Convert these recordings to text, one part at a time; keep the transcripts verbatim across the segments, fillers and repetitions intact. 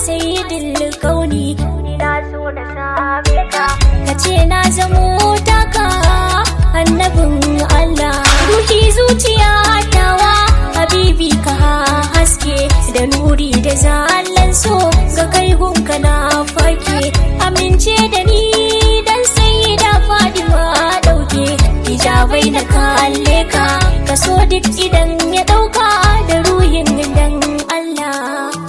sayyidul kauni na so na same ka kace na zamo taka annabin Allah ruhi zuciya tawa habibi ka haske da nuri da zallan so ga kai gunka na fake amince da ni dan sayyida Fatima dauke hijabai na kalle ka kaso duk idan ya dauka da ruhin dan Allah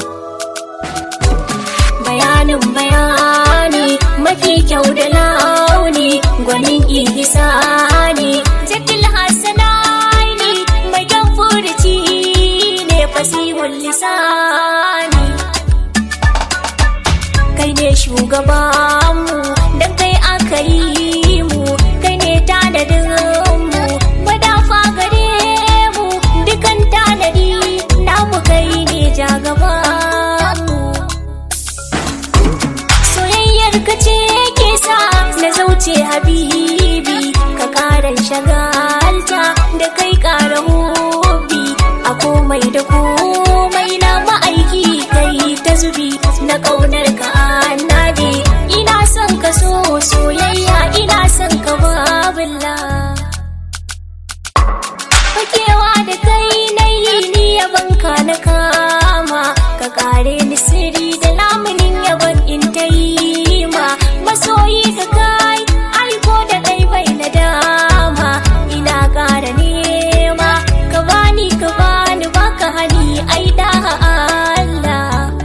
bayanin bayani mafi kyau da launi gwanin ihsani jakil hasanani mai gafurci ne fasihul lisani kai ne shugabanmu dan kai aka yi mu kai ne tanadin mu madafa gare mu dukan tanadi namu kai ne jagaba soyayyar ka ce ke sa na zauce habibi ka karan shagalta da kai kara hobi a komai da komai na ma'aiki kai ta zubi na kaunar ka annabi ina son ka so soyayya ina son ka babilla fakewa da kai na yi ni yaban ka na kama ka kare ni sirri da lamunin yaban in ta yi ma masoyi ka kai aiko da kai bai na dama ina kara nema ka bani ka bani baka hani ai da Allah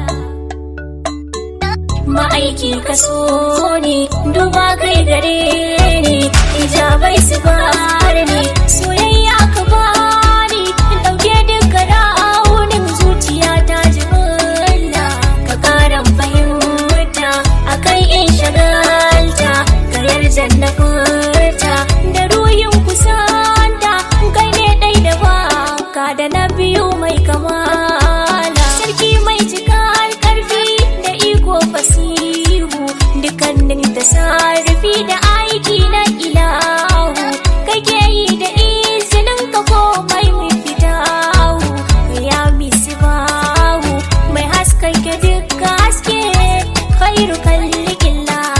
ma'aiki ka so ni duba kai gare ni hijabai su bar ni soyayya ka bani dauke duka raunin zuciya ta jimilla ka karan fahimta akai in shagalta ka yarda na furta da ruhin kusanta kai ne dai da baka da na biyu mai kamala sarki mai cikar karfi da iko fasihu dukkanin tasarrufi da aiki na ilahu kake yi da izinin ka komai mai fitahu ya misibahu mai haskake duka haske khairu kallikillah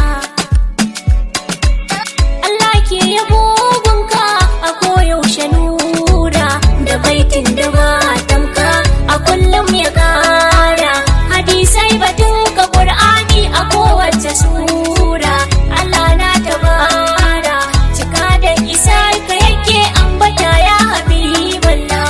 Allah ke yabo gunka a koyaushe nura da baitin da ba tamka a kullum ya kara hadisai batun ka Qur'ani a kowace sura Allah na tabara cika da isa ka yake ambata ya habiballah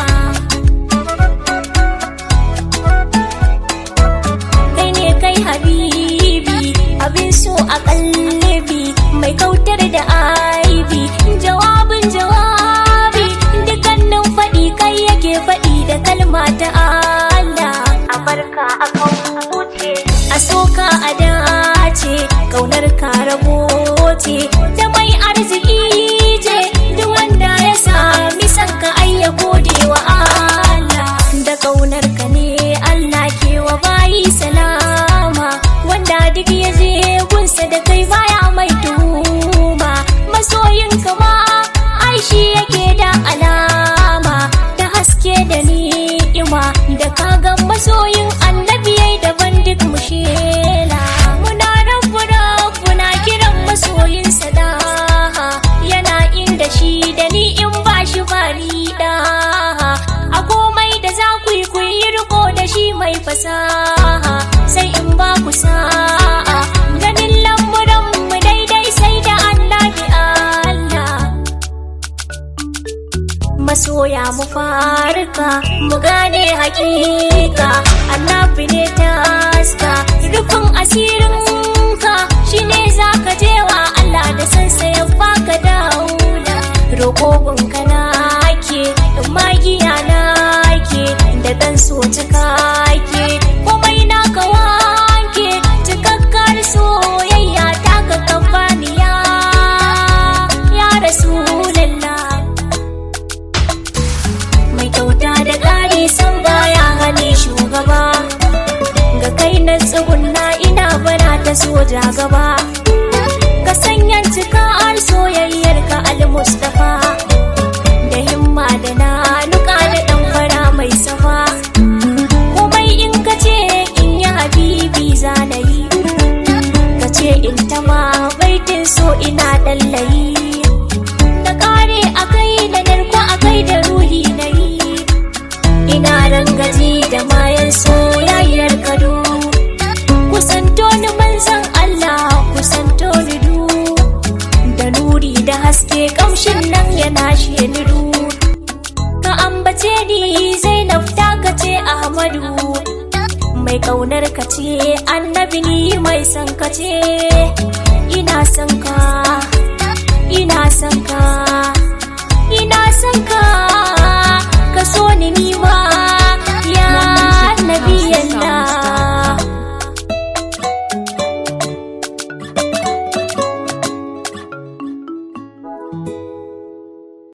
kai ne kai habibi abin so a kallabi mai kautar da aibi jawabin jawabi dukkanin faɗi kai yake faɗi da kalma ta Allah a barka a kauce a soka a dace kaunar ka rabo ce ta mai arziki je duk wanda ya sami sanka ai ya gode wa Allah da kaunar ka ne Allah ke wa bayi salama wanda duk ya je gunsa da kai baya mai tuhuma masoyin ka ma ai shi yake da alama ta haske da ni'ima da kagan masoyin annabi yayi daban duk mushela muna rabbu rabbu na kiran masoyin sadaha yana inda shi da ni in ba shi farida a komai da za ku yi ku yi riko da shi mai fasaha sai in ba ku sa'a ganin lamuran mu daidai sai da annabi Allah masoya mu farka mu gane hakika annabi ne taska rufin asirin ka shine zaka je wa Allah da sansa ya baka daula roƙon ka nake magiya nake da dan so cika ke komai naka wanke cikakkar soyayya ta ka kafaniya ya rasulullah mai kyauta da gari san baya hane shugaba ga kai na tsugunna ina bara ta soja gaba ka sanya cikar soyayyar ka al-mustafa da himma da na nuka da dan fara mai safa komai in ka ce in yi habibi mai kaunar ka ce annabi ni mai son ka ce